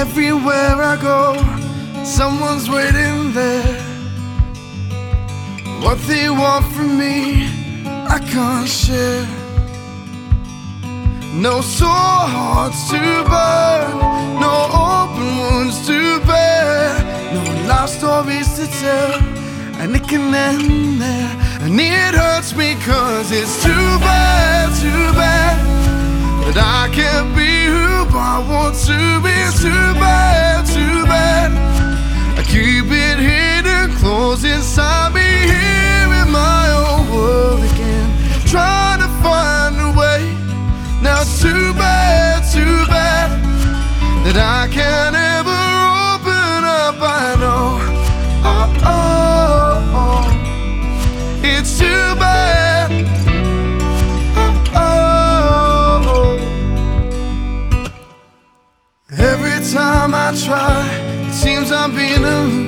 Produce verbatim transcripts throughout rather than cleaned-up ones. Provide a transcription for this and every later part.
Everywhere I go, someone's waiting there. What they want from me, I can't share. No sore hearts to burn, no open wounds to bear, no life stories to tell, and it can end there. And it hurts me cause it's too bad, too bad that I can't be who I want to be. Too bad, too bad I keep it hidden close inside me, here in my own world again, trying to find a way. Now it's too bad, too bad that I can't ever open up, I know. Oh, oh, oh. It's too bad. Oh, oh, oh. Every time I try, it seems I'm being aloof.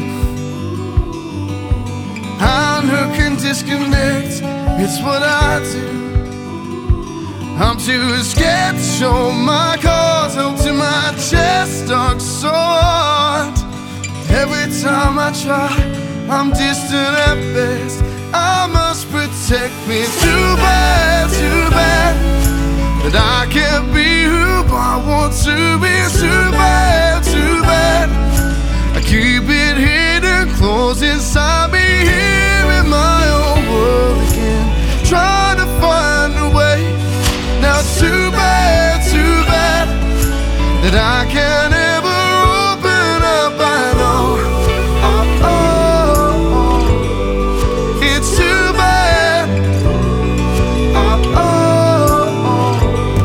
I'm who can disconnect, it's what I do. I'm too scared to show my cards, held to my chest, stuck so hard. Every time I try, I'm distant at best. I must protect me. Too bad, too bad that I can't be who I want to be. Too bad, too bad I keep it hidden close inside me, here in my own world again, trying to find a way. Now it's too bad, too bad that I can't ever open up, I know. Oh, oh, oh. It's too bad. Oh, oh, oh.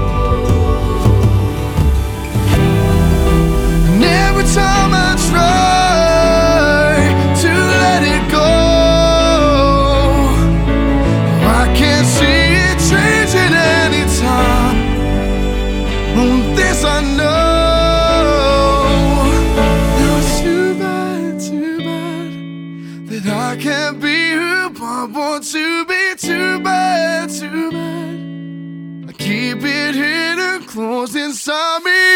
And every time I try to let it go, I can't see it changing anytime. This I know. Now it's too bad, too bad that I can't be who I want to be. Too bad, too bad I keep it hidden close inside me,